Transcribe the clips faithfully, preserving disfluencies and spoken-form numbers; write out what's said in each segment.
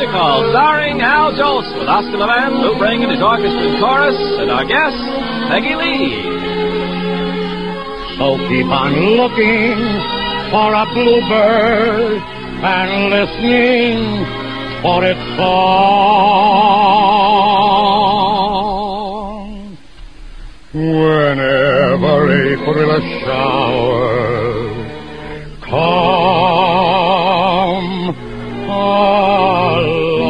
Musical, starring Al Jolson with Oscar Levant, Lou Ring and his orchestra and chorus, and our guest, Peggy Lee. So keep on looking for a bluebird and listening for its song. Whenever April showers come along.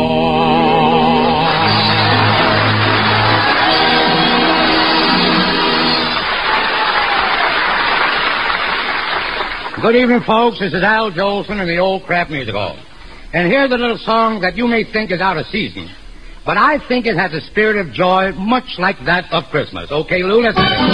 Good evening, folks. This is Al Jolson in the Old Crap Music Hall. And here's a little song that you may think is out of season, but I think it has a spirit of joy much like that of Christmas. Okay, Lou, listen to it.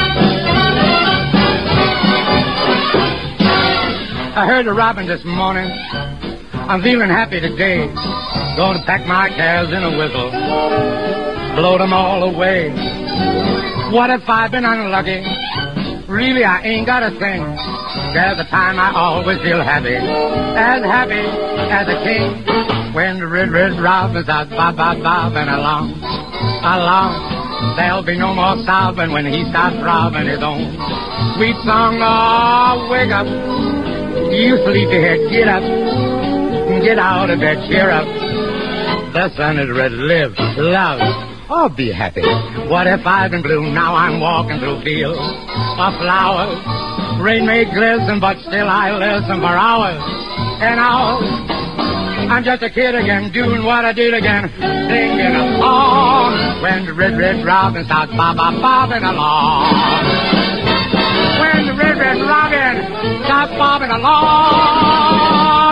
I heard the robin this morning. I'm feeling happy today. Going to pack my cares in a whistle, blow them all away. What if I've been unlucky? Really, I ain't got a thing. There's a time I always feel happy, as happy as a king. When the red, red robin's out bob-bob-bobbing along, along. There'll be no more sobbing when he starts robbing his own sweet song. Oh, wake up, you sleepyhead, get up, get out of bed, cheer up. The sun is red, live, love, oh, be happy. What if I've been blue? Now I'm walking through fields of flowers. Rain may glisten, but still I listen for hours and hours. I'm just a kid again, doing what I did again, singing a song. When the red, red robin starts bob-bob-bobbing along. When the red, red robin starts bobbing along.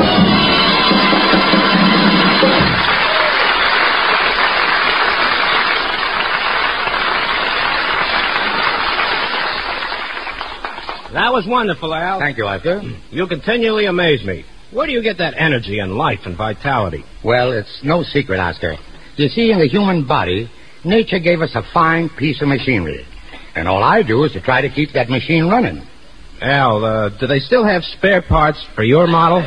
That was wonderful, Al. Thank you, Oscar. You continually amaze me. Where do you get that energy and life and vitality? Well, it's no secret, Oscar. You see, in the human body, nature gave us a fine piece of machinery. And all I do is to try to keep that machine running. Al, uh, do they still have spare parts for your model?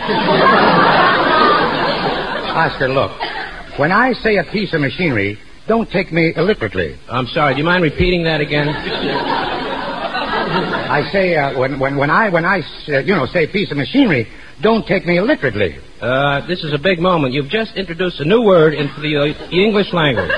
Oscar, look. When I say a piece of machinery, don't take me illiterally. I'm sorry, do you mind repeating that again? I say, uh, when, when, when I, when I, uh, you know, say piece of machinery, don't take me illiterately. Uh, this is a big moment. You've just introduced a new word into the, uh, the English language.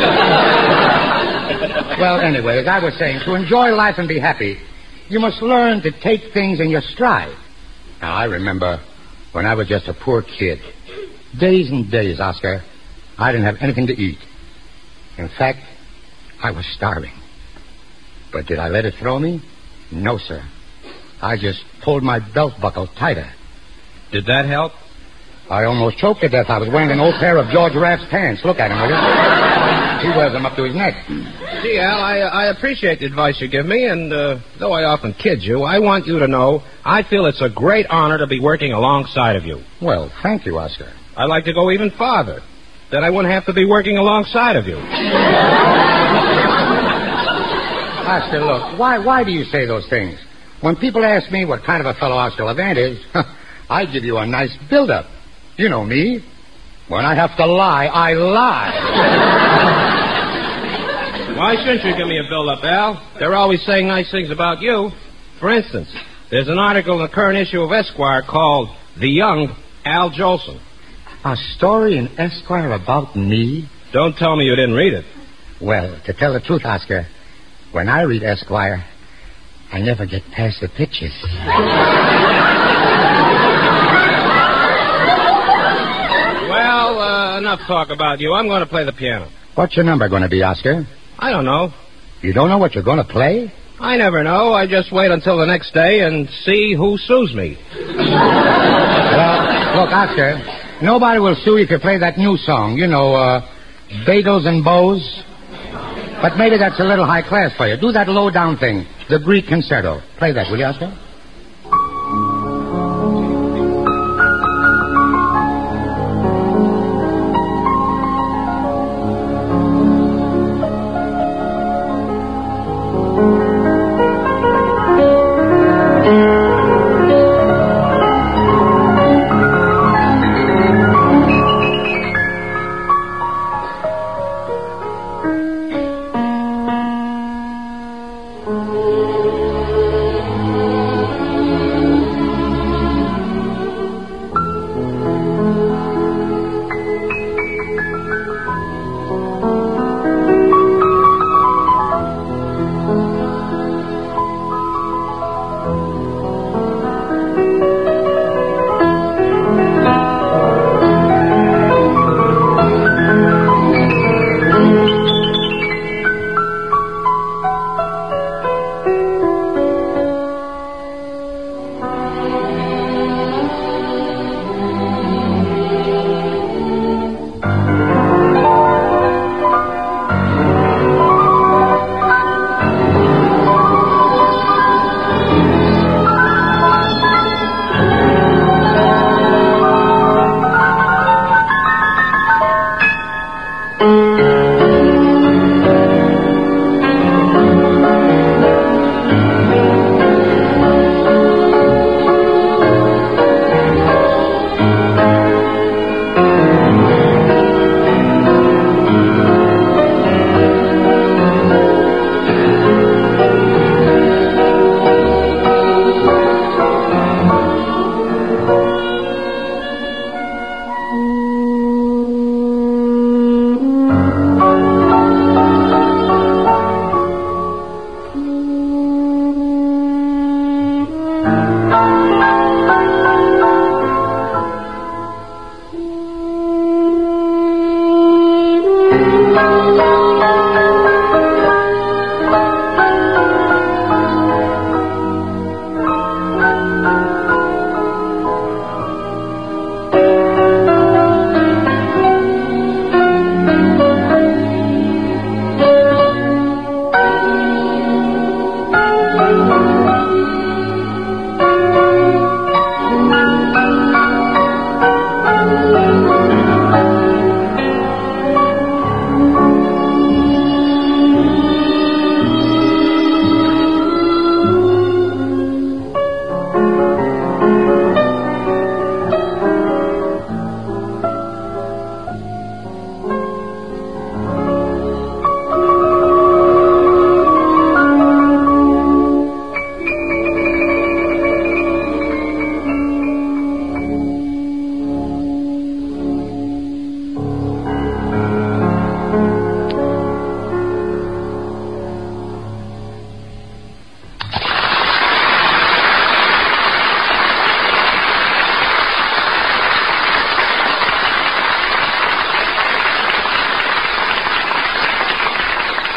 Well, anyway, as I was saying, to enjoy life and be happy, you must learn to take things in your stride. Now, I remember when I was just a poor kid. Days and days, Oscar, I didn't have anything to eat. In fact, I was starving. But did I let it throw me? No, sir. I just pulled my belt buckle tighter. Did that help? I almost choked to death. I was wearing an old pair of George Raft's pants. Look at him, will you? He wears them up to his neck. See, Al, I, I appreciate the advice you give me, and uh, though I often kid you, I want you to know I feel it's a great honor to be working alongside of you. Well, thank you, Oscar. I'd like to go even farther. That I wouldn't have to be working alongside of you. Oscar, look, why why do you say those things? When people ask me what kind of a fellow Oscar Levant is, I give you a nice build-up. You know me. When I have to lie, I lie. Why shouldn't you give me a build-up, Al? They're always saying nice things about you. For instance, there's an article in the current issue of Esquire called The Young Al Jolson. A story in Esquire about me? Don't tell me you didn't read it. Well, to tell the truth, Oscar, when I read Esquire, I never get past the pictures. Well, uh, enough talk about you. I'm going to play the piano. What's your number going to be, Oscar? I don't know. You don't know what you're going to play? I never know. I just wait until the next day and see who sues me. Well, look, Oscar, nobody will sue you if you play that new song. You know, uh, Bagels and Bows. But maybe that's a little high class for you. Do that low-down thing, the Greek concerto. Play that, will you, Oscar?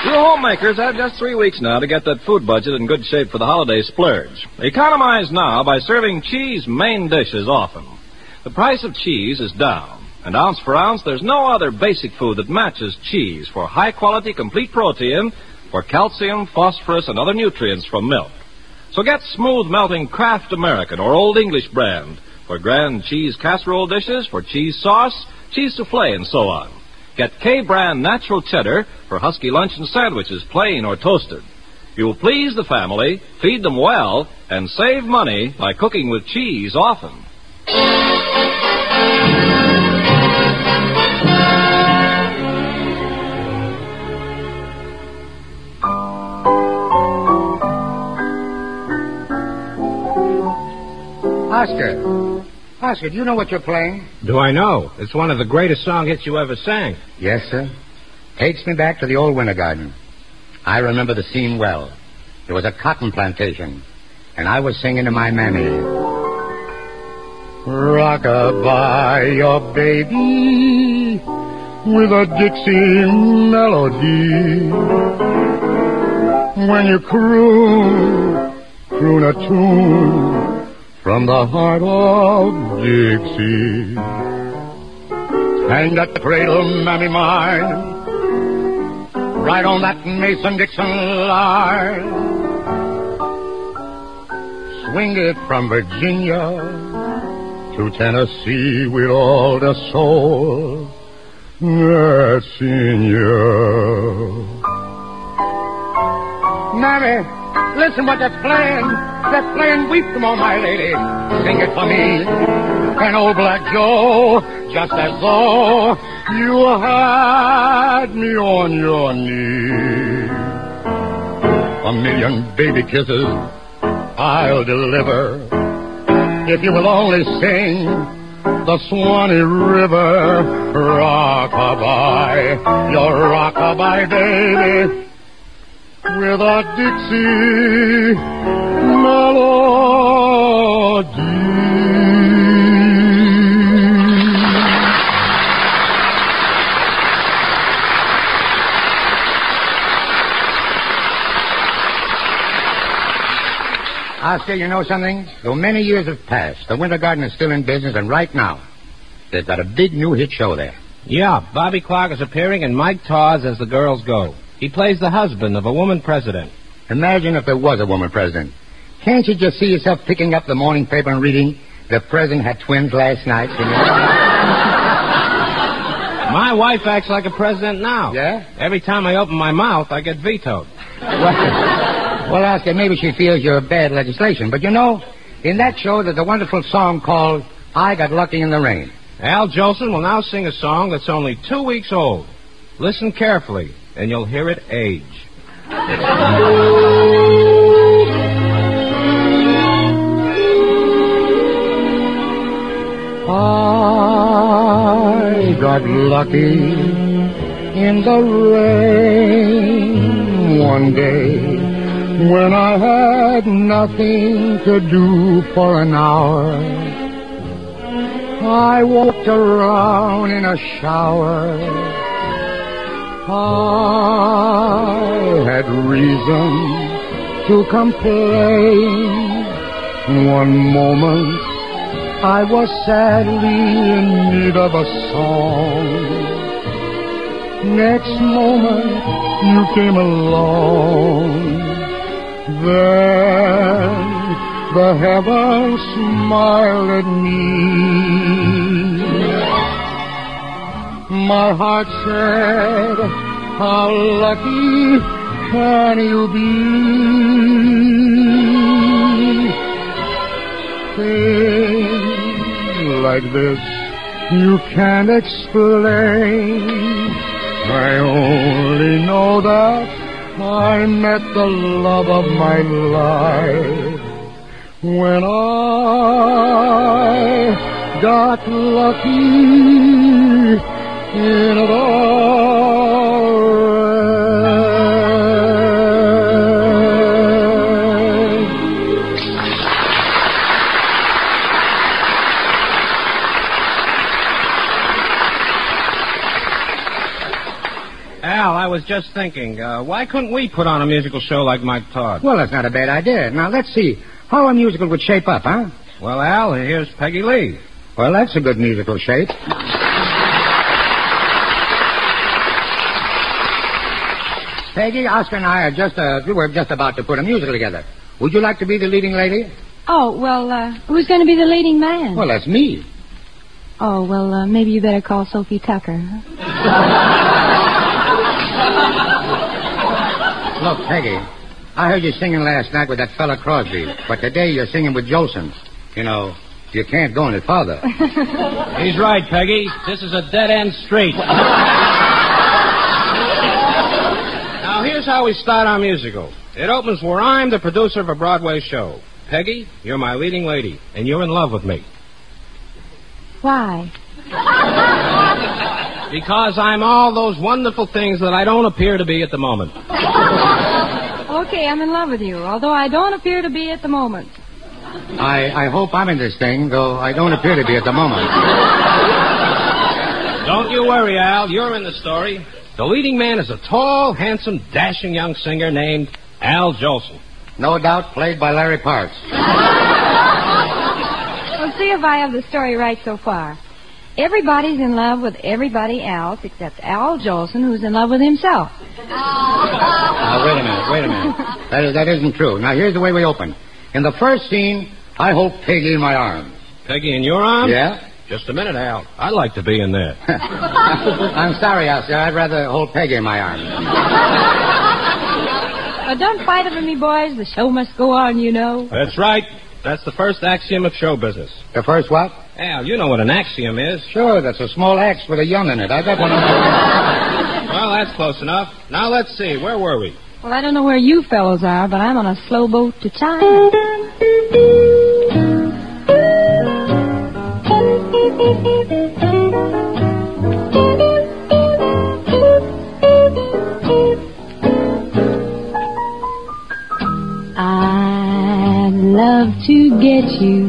You homemakers have just three weeks now to get that food budget in good shape for the holiday splurge. Economize now by serving cheese main dishes often. The price of cheese is down, and ounce for ounce, there's no other basic food that matches cheese for high-quality, complete protein, for calcium, phosphorus, and other nutrients from milk. So get smooth-melting Kraft American or Old English brand for grand cheese casserole dishes, for cheese sauce, cheese souffle, and so on. Get K-brand natural cheddar for husky lunch and sandwiches, plain or toasted. You'll please the family, feed them well, and save money by cooking with cheese often. Oscar. Oscar, do you know what you're playing? Do I know? It's one of the greatest song hits you ever sang. Yes, sir. Takes me back to the old winter garden. I remember the scene well. There was a cotton plantation, and I was singing to my mammy. Rock-a-bye your baby with a Dixie melody. When you croon, croon a tune from the heart of Dixie. Hang that cradle, mammy mine, right on that Mason-Dixon line. Swing it from Virginia to Tennessee with all the soul that's in you. Mammy, listen what they're playing. They're playing Weep No More, My Lady. Sing it for me. And old Black Joe, just as though you had me on your knee. A million baby kisses I'll deliver if you will only sing the Swanee River. Rock-a-bye, your rock-a-bye, baby, with a Dixie melody. Oscar, you know something? Though many years have passed, the Winter Garden is still in business, and right now, they've got a big new hit show there. Yeah, Bobby Clark is appearing in Mike Taw's As the Girls Go. He plays the husband of a woman president. Imagine if there was a woman president. Can't you just see yourself picking up the morning paper and reading, the president had twins last night? You know? My wife acts like a president now. Yeah? Every time I open my mouth, I get vetoed. Well, well, Oscar, maybe she feels you're bad legislation. But you know, in that show, there's a wonderful song called I Got Lucky in the Rain. Al Jolson will now sing a song that's only two weeks old. Listen carefully, and you'll hear it age. I got lucky in the rain one day when I had nothing to do for an hour. I walked around in a shower. I had reason to complain. One moment I was sadly in need of a song. Next moment you came along. Then the heavens smiled at me. My heart said, how lucky can you be? Things like this you can't explain. I only know that I met the love of my life when I got lucky in the rain. Al, I was just just thinking, uh, why couldn't we put on a musical show like Mike Todd? Well, that's not a bad idea. Now, let's see. How a musical would shape up, huh? Well, Al, here's Peggy Lee. Well, that's a good musical shape. Peggy, Oscar and I are just, uh, we're just about to put a musical together. Would you like to be the leading lady? Oh, well, uh, who's going to be the leading man? Well, that's me. Oh, well, uh, maybe you better call Sophie Tucker. Look, Peggy, I heard you singing last night with that fella Crosby, but today you're singing with Jolson. You know, you can't go any farther. He's right, Peggy. This is a dead-end street. Now, here's how we start our musical. It opens where I'm the producer of a Broadway show. Peggy, you're my leading lady, and you're in love with me. Why? Because I'm all those wonderful things that I don't appear to be at the moment. Okay, I'm in love with you, although I don't appear to be at the moment. I, I hope I'm in this thing, though I don't appear to be at the moment. Don't you worry, Al. You're in the story. The leading man is a tall, handsome, dashing young singer named Al Jolson. No doubt played by Larry Parks. Let's see if I have the story right so far. Everybody's in love with everybody else except Al Jolson, who's in love with himself. Now, wait a minute, wait a minute. That, is, that isn't true. Now, here's the way we open. In the first scene, I hold Peggy in my arms. Peggy in your arms? Yeah? Just a minute, Al. I'd like to be in there. I'm sorry, Oscar. I'd rather hold Peggy in my arms. But don't fight over me, boys. The show must go on, you know. That's right. That's the first axiom of show business. The first what? Al, you know what an axiom is. Sure, that's a small axe with a young in it. I got one of those. Well, that's close enough. Now, let's see. Where were we? Well, I don't know where you fellows are, but I'm on a slow boat to China. I'd love to get you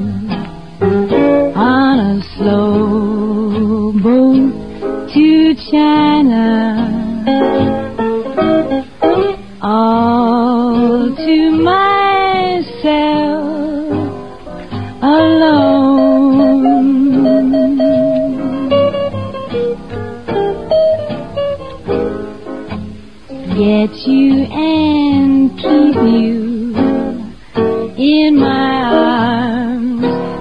on a slow boat to China, all to myself alone. Get you and keep you in my arms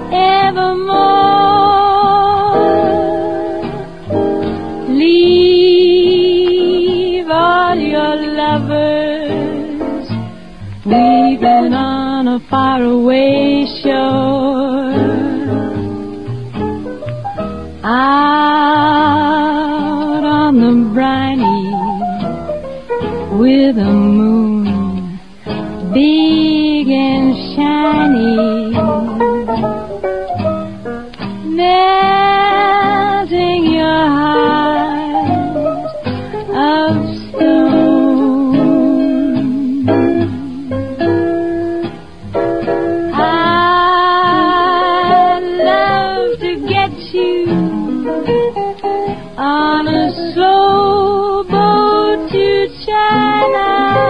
evermore. Leave all your lovers weeping on a faraway shore. Out on the briny with a moon big and shiny, melting your heart of stone. I'd love to get you on a slow boat to China,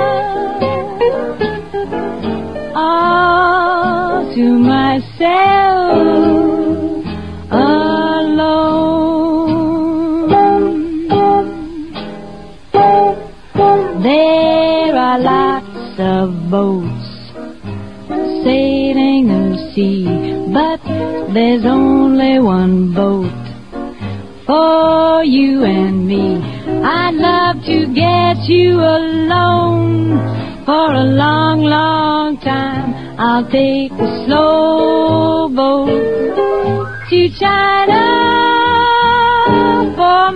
all to myself alone. There are lots of boats sailing the sea, but there's only one boat for you and me. I'd love to get you alone for a long, long time. I'll take the slow boat to China for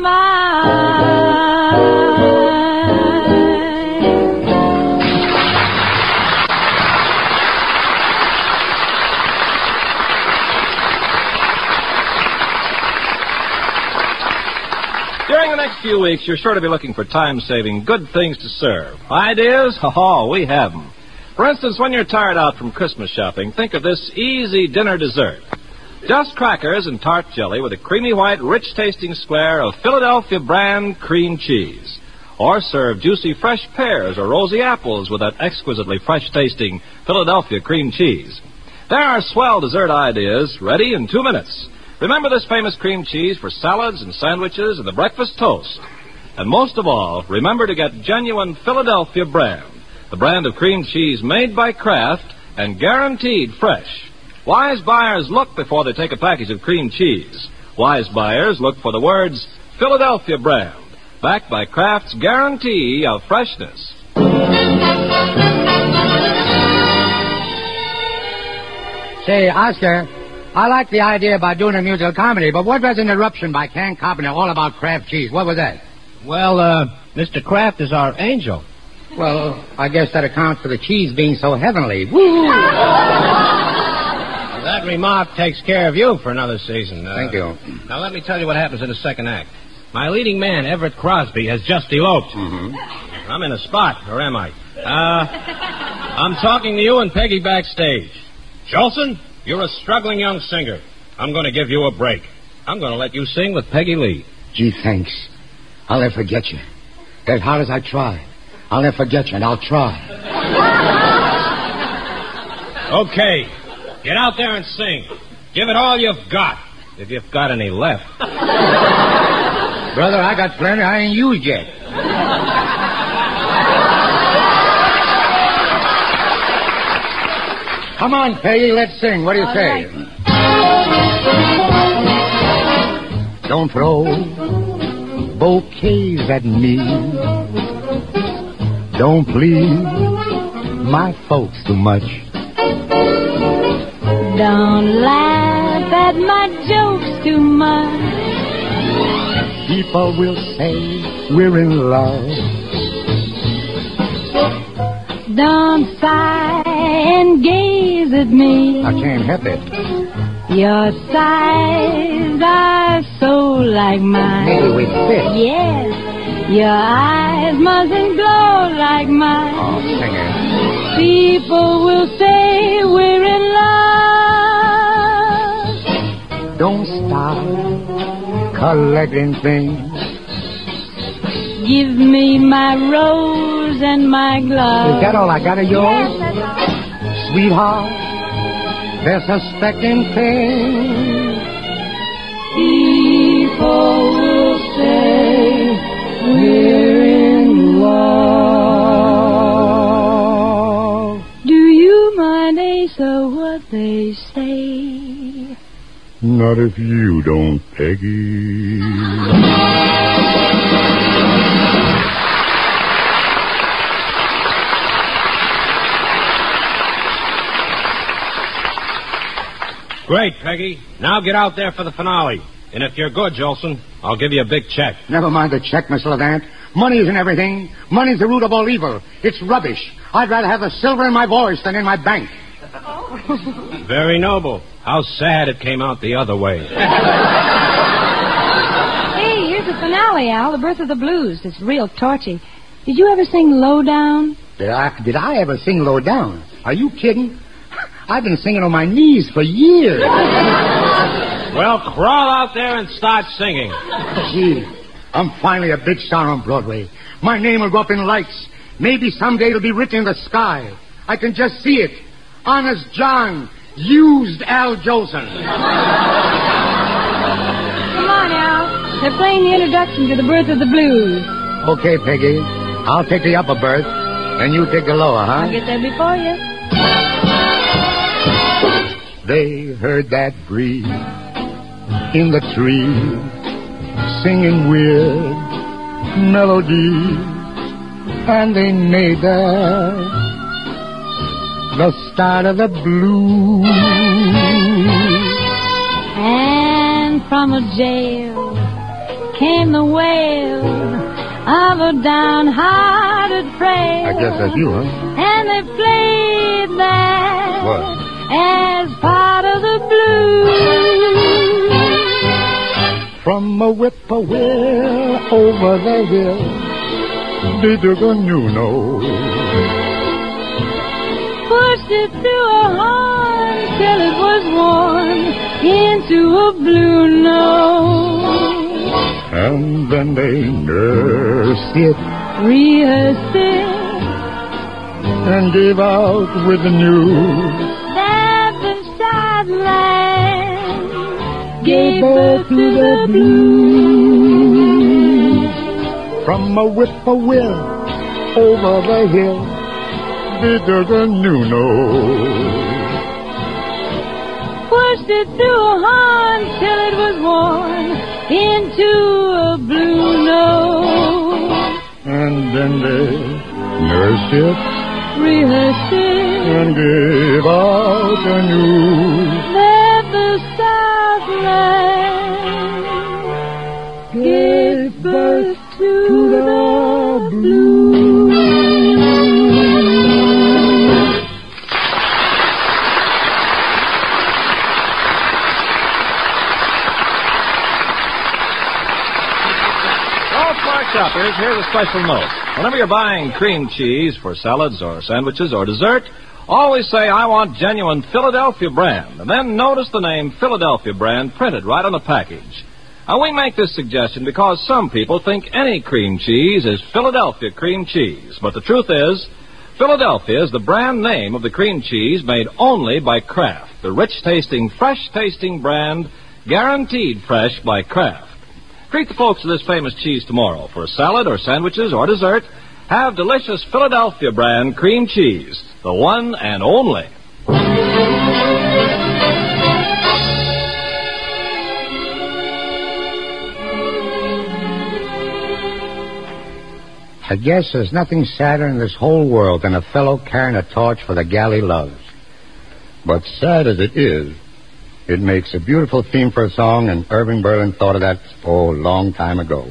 mine. During the next few weeks, you're sure to be looking for time-saving, good things to serve. Ideas? Oh, we have them. For instance, when you're tired out from Christmas shopping, think of this easy dinner dessert. Just crackers and tart jelly with a creamy white, rich-tasting square of Philadelphia brand cream cheese. Or serve juicy fresh pears or rosy apples with that exquisitely fresh-tasting Philadelphia cream cheese. There are swell dessert ideas ready in two minutes. Remember this famous cream cheese for salads and sandwiches and the breakfast toast. And most of all, remember to get genuine Philadelphia brand, the brand of cream cheese made by Kraft and guaranteed fresh. Wise buyers look before they take a package of cream cheese. Wise buyers look for the words Philadelphia brand, backed by Kraft's guarantee of freshness. Say, Oscar, I like the idea about doing a musical comedy, but what was an interruption by Can Carpenter all about Kraft cheese? What was that? Well, uh, Mister Kraft is our angel. Well, I guess that accounts for the cheese being so heavenly. Woo! That remark takes care of you for another season. Uh, Thank you. Now, let me tell you what happens in the second act. My leading man, Everett Crosby, has just eloped. Mm-hmm. I'm in a spot, or am I? Uh, I'm talking to you and Peggy backstage. Jolson, you're a struggling young singer. I'm going to give you a break. I'm going to let you sing with Peggy Lee. Gee, thanks. I'll never forget you. As hard as I try, I'll never forget you, and I'll try. Okay. Get out there and sing. Give it all you've got, if you've got any left. Brother, I got plenty I ain't used yet. Come on, Peggy, let's sing. What do you All say? right. Don't throw bouquets at me. Don't please my folks too much. Don't laugh at my jokes too much. People will say we're in love. Don't sigh and gaze at me. I can't help it. Your sighs are so like mine. Maybe we fit. Yes, your eyes mustn't glow like mine. Oh, singer. People will say we're in love. Don't stop collecting things. Give me my rose and my glove. Is that all I got of yours? Yes, that's all. Sweetheart, they're suspecting things. People will say we're in love. Do you mind, Asa, what they say? Not if you don't, Peggy. Great, Peggy. Now get out there for the finale. And if you're good, Jolson, I'll give you a big check. Never mind the check, Miss Levant. Money isn't everything. Money's the root of all evil. It's rubbish. I'd rather have the silver in my voice than in my bank. Very noble. How sad it came out the other way. Hey, here's the finale, Al, The Birth of the Blues. It's real torchy. Did you ever sing Low Down? Did I, did I ever sing Low Down? Are you kidding? I've been singing on my knees for years. Well, crawl out there and start singing. Gee, I'm finally a big star on Broadway. My name will go up in lights. Maybe someday it'll be written in the sky. I can just see it. Honest John used Al Jolson. Come on, Al. They're playing the introduction to The Birth of the Blues. Okay, Peggy. I'll take the upper berth, and you take the lower, huh? I'll get there before you. They heard that breeze in the tree, singing weird melodies, and they made that the start of the blues. And from a jail came the wail of a downhearted frail. I guess that's you, huh? And they played that What? as part of the blues. From a whippoorwill over the hill, they took a new note. Pushed it through a horn till it was worn into a blue note. And then they nursed it rehearsing, and gave out with the news that the Southland gave birth to the blues. From a whippoorwill over the hill, bigger than new nose. Pushed it through a horn till it was worn into a blue nose. And then they nursed it, rehearsed it, and gave out the news that the Southland gave birth to the blues. Shoppers, here's a special note. Whenever you're buying cream cheese for salads or sandwiches or dessert, always say, I want genuine Philadelphia brand, and then notice the name Philadelphia brand printed right on the package. Now, we make this suggestion because some people think any cream cheese is Philadelphia cream cheese, but the truth is, Philadelphia is the brand name of the cream cheese made only by Kraft, the rich-tasting, fresh-tasting brand, guaranteed fresh by Kraft. Treat the folks to this famous cheese tomorrow. For a salad or sandwiches or dessert, have delicious Philadelphia brand cream cheese, the one and only. I guess there's nothing sadder in this whole world than a fellow carrying a torch for the gal he loves. But sad as it is, it makes a beautiful theme for a song, and Irving Berlin thought of that, oh, a long time ago.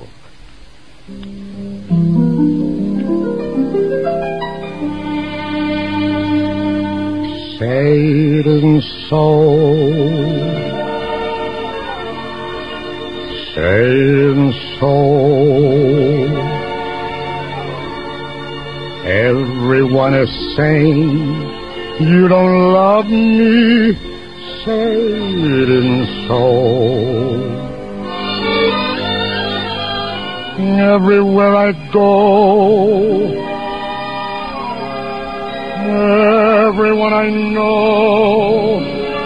Say it isn't so. Say it isn't so. Everyone is saying you don't love me. Say it isn't so. Everywhere I go, everyone I know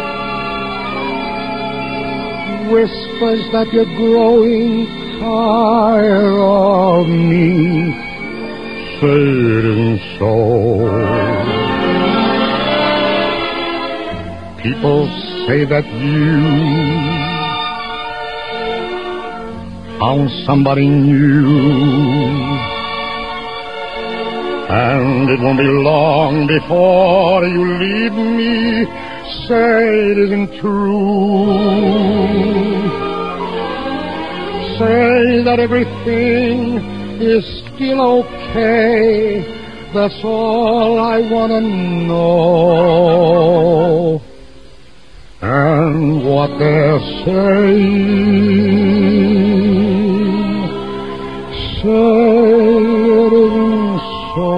whispers that you're growing tired of me. Say it isn't so. People say that you found somebody new, and it won't be long before you leave me. Say it isn't true. Say that everything is still okay. That's all I want to know. And what they're saying, say it isn't so.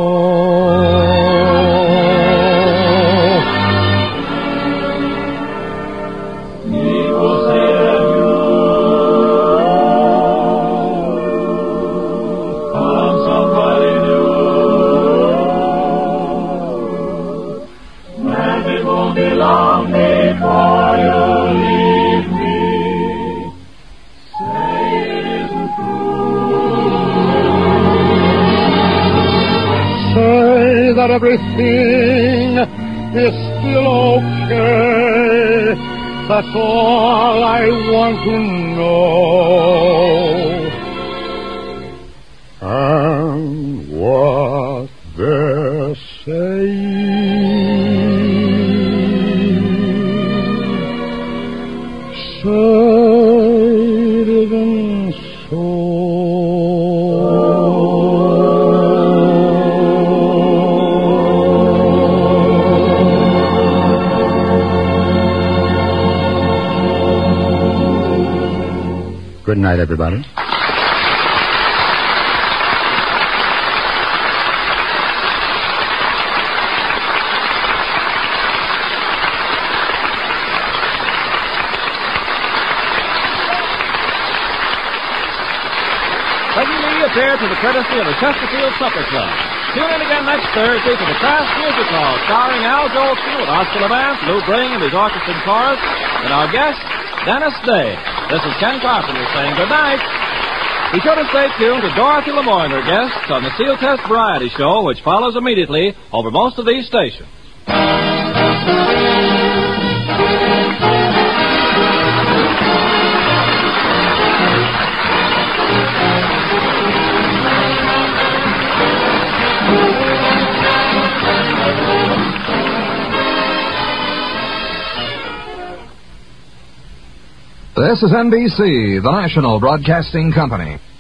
People say that you found somebody new, and it won't be long before you leave me. Say it isn't true. Say that everything is still okay. That's all I want to know. And what they're saying, say it isn't so. Good night, everybody. Peggy Lee here to the courtesy of the Chesterfield Supper Club. Tune in again next Thursday to the Kraft Music Hall, starring Al Jolson with Oscar Levant, Lou Bring and his orchestra and chorus, and our guest, Dennis Day. This is Ken Carpenter saying good night. Be sure to stay tuned to Dorothy Lamour and her guests on the Seal Test Variety Show, which follows immediately over most of these stations. This is N B C, the national broadcasting company.